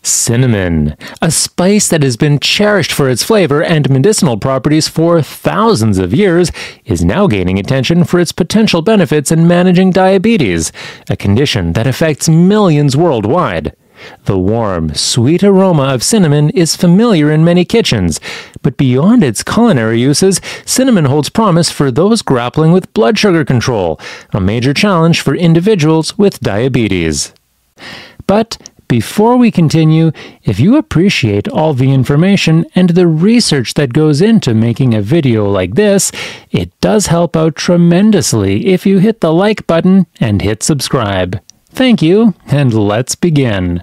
Cinnamon, a spice that has been cherished for its flavor and medicinal properties for thousands of years, is now gaining attention for its potential benefits in managing diabetes, a condition that affects millions worldwide. The warm, sweet aroma of cinnamon is familiar in many kitchens, but beyond its culinary uses, cinnamon holds promise for those grappling with blood sugar control, a major challenge for individuals with diabetes. But before we continue, if you appreciate all the information and the research that goes into making a video like this, it does help out tremendously if you hit the like button and hit subscribe. Thank you, and let's begin.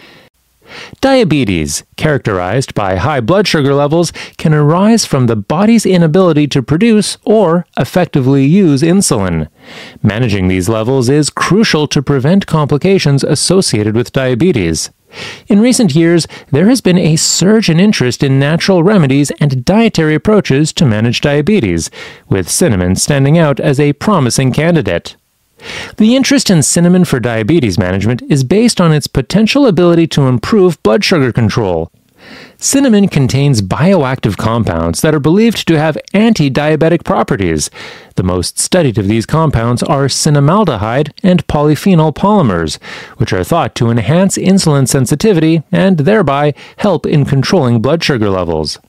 Diabetes, characterized by high blood sugar levels, can arise from the body's inability to produce or effectively use insulin. Managing these levels is crucial to prevent complications associated with diabetes. In recent years, there has been a surge in interest in natural remedies and dietary approaches to manage diabetes, with cinnamon standing out as a promising candidate. The interest in cinnamon for diabetes management is based on its potential ability to improve blood sugar control. Cinnamon contains bioactive compounds that are believed to have anti-diabetic properties. The most studied of these compounds are cinnamaldehyde and polyphenol polymers, which are thought to enhance insulin sensitivity and thereby help in controlling blood sugar levels.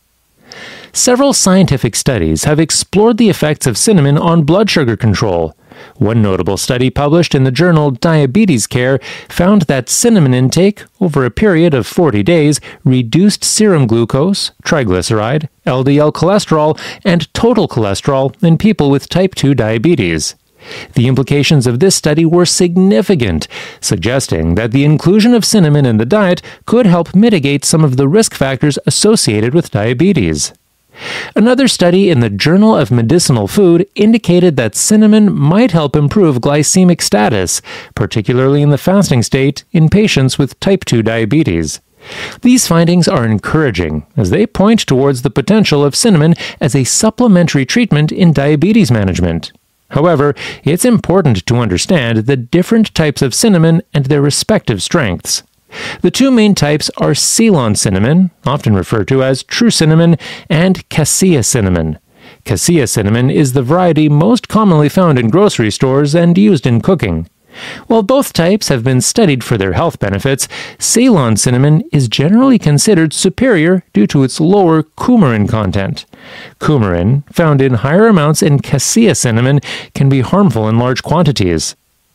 Several scientific studies have explored the effects of cinnamon on blood sugar control. One notable study published in the journal Diabetes Care found that cinnamon intake over a period of 40 days reduced serum glucose, triglyceride, LDL cholesterol, and total cholesterol in people with type 2 diabetes. The implications of this study were significant, suggesting that the inclusion of cinnamon in the diet could help mitigate some of the risk factors associated with diabetes. Another study in the Journal of Medicinal Food indicated that cinnamon might help improve glycemic status, particularly in the fasting state in patients with type 2 diabetes. These findings are encouraging, as they point towards the potential of cinnamon as a supplementary treatment in diabetes management. However, it's important to understand the different types of cinnamon and their respective strengths. The two main types are Ceylon cinnamon, often referred to as true cinnamon, and cassia cinnamon. Cassia cinnamon is the variety most commonly found in grocery stores and used in cooking. While both types have been studied for their health benefits, Ceylon cinnamon is generally considered superior due to its lower coumarin content. Coumarin, found in higher amounts in cassia cinnamon, can be harmful in large quantities.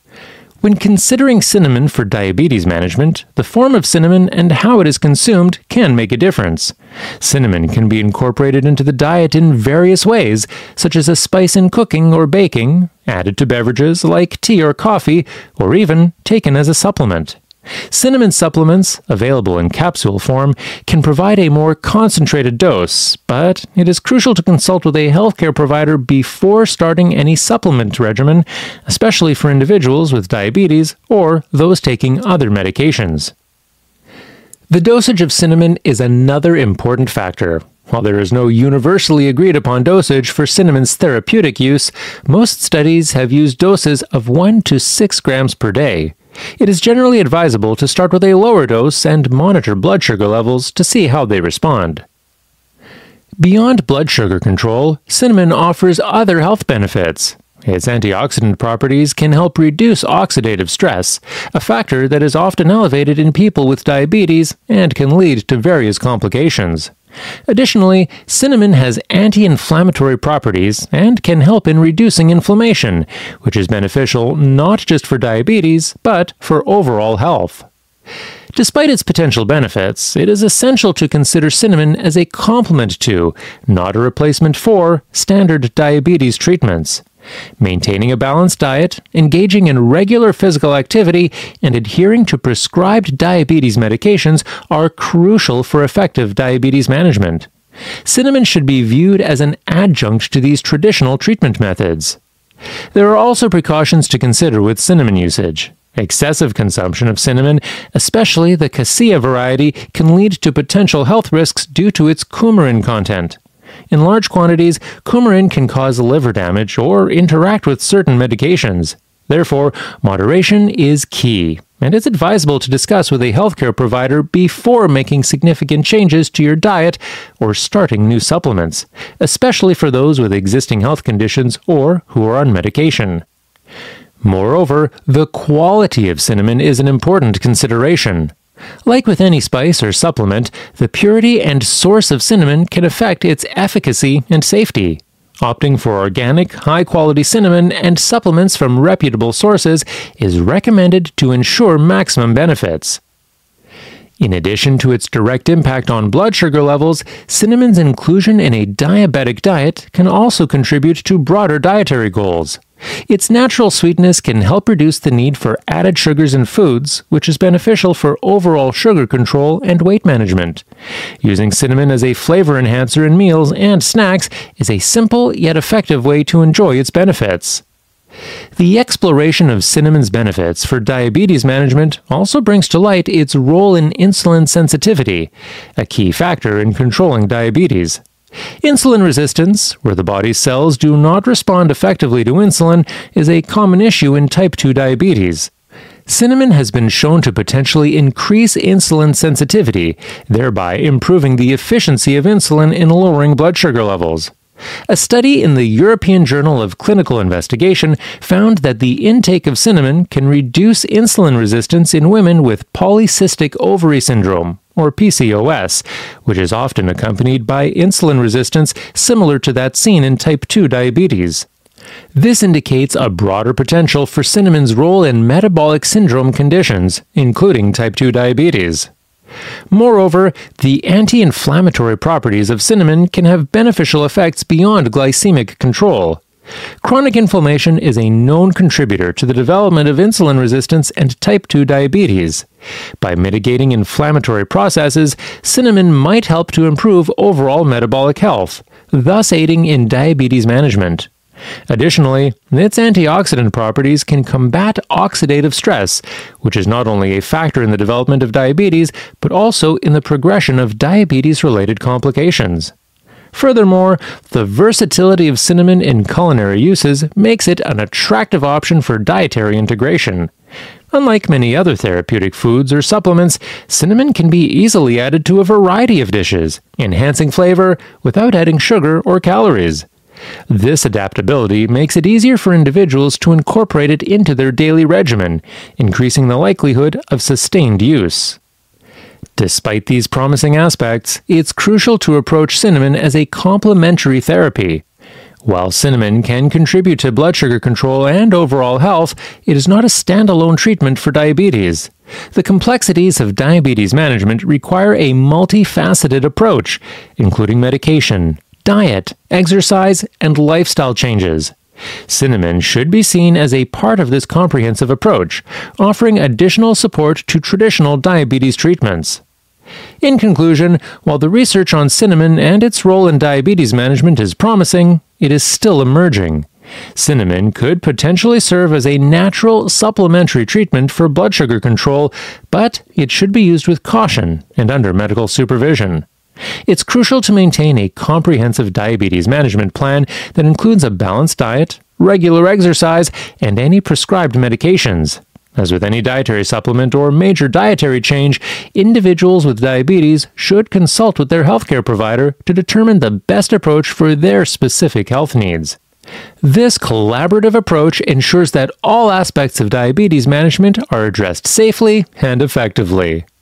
When considering cinnamon for diabetes management, the form of cinnamon and how it is consumed can make a difference. Cinnamon can be incorporated into the diet in various ways, such as a spice in cooking or baking, added to beverages like tea or coffee, or even taken as a supplement. Cinnamon supplements, available in capsule form, can provide a more concentrated dose, but it is crucial to consult with a healthcare provider before starting any supplement regimen, especially for individuals with diabetes or those taking other medications. The dosage of cinnamon is another important factor. While there is no universally agreed upon dosage for cinnamon's therapeutic use, most studies have used doses of 1 to 6 grams per day. It is generally advisable to start with a lower dose and monitor blood sugar levels to see how they respond. Beyond blood sugar control, cinnamon offers other health benefits. Its antioxidant properties can help reduce oxidative stress, a factor that is often elevated in people with diabetes and can lead to various complications. Additionally, cinnamon has anti-inflammatory properties and can help in reducing inflammation, which is beneficial not just for diabetes, but for overall health. Despite its potential benefits, it is essential to consider cinnamon as a complement to, not a replacement for, standard diabetes treatments. Maintaining a balanced diet, engaging in regular physical activity, and adhering to prescribed diabetes medications are crucial for effective diabetes management. Cinnamon should be viewed as an adjunct to these traditional treatment methods. There are also precautions to consider with cinnamon usage. Excessive consumption of cinnamon, especially the cassia variety, can lead to potential health risks due to its coumarin content. In large quantities, coumarin can cause liver damage or interact with certain medications. Therefore, moderation is key, and it's advisable to discuss with a healthcare provider before making significant changes to your diet or starting new supplements, especially for those with existing health conditions or who are on medication. Moreover, the quality of cinnamon is an important consideration. Like with any spice or supplement, the purity and source of cinnamon can affect its efficacy and safety. Opting for organic, high-quality cinnamon and supplements from reputable sources is recommended to ensure maximum benefits. In addition to its direct impact on blood sugar levels, cinnamon's inclusion in a diabetic diet can also contribute to broader dietary goals. Its natural sweetness can help reduce the need for added sugars in foods, which is beneficial for overall sugar control and weight management. Using cinnamon as a flavor enhancer in meals and snacks is a simple yet effective way to enjoy its benefits. The exploration of cinnamon's benefits for diabetes management also brings to light its role in insulin sensitivity, a key factor in controlling diabetes. Insulin resistance, where the body's cells do not respond effectively to insulin, is a common issue in type 2 diabetes. Cinnamon has been shown to potentially increase insulin sensitivity, thereby improving the efficiency of insulin in lowering blood sugar levels. A study in the European Journal of Clinical Investigation found that the intake of cinnamon can reduce insulin resistance in women with polycystic ovary syndrome, or PCOS, which is often accompanied by insulin resistance similar to that seen in type 2 diabetes. This indicates a broader potential for cinnamon's role in metabolic syndrome conditions, including type 2 diabetes. Moreover, the anti-inflammatory properties of cinnamon can have beneficial effects beyond glycemic control. Chronic inflammation is a known contributor to the development of insulin resistance and type 2 diabetes. By mitigating inflammatory processes, cinnamon might help to improve overall metabolic health, thus aiding in diabetes management. Additionally, its antioxidant properties can combat oxidative stress, which is not only a factor in the development of diabetes, but also in the progression of diabetes-related complications. Furthermore, the versatility of cinnamon in culinary uses makes it an attractive option for dietary integration. Unlike many other therapeutic foods or supplements, cinnamon can be easily added to a variety of dishes, enhancing flavor without adding sugar or calories. This adaptability makes it easier for individuals to incorporate it into their daily regimen, increasing the likelihood of sustained use. Despite these promising aspects, it's crucial to approach cinnamon as a complementary therapy. While cinnamon can contribute to blood sugar control and overall health, it is not a standalone treatment for diabetes. The complexities of diabetes management require a multifaceted approach, including medication, diet, exercise, and lifestyle changes. Cinnamon should be seen as a part of this comprehensive approach, offering additional support to traditional diabetes treatments. In conclusion, while the research on cinnamon and its role in diabetes management is promising, it is still emerging. Cinnamon could potentially serve as a natural supplementary treatment for blood sugar control, but it should be used with caution and under medical supervision. It's crucial to maintain a comprehensive diabetes management plan that includes a balanced diet, regular exercise, and any prescribed medications. As with any dietary supplement or major dietary change, individuals with diabetes should consult with their healthcare provider to determine the best approach for their specific health needs. This collaborative approach ensures that all aspects of diabetes management are addressed safely and effectively.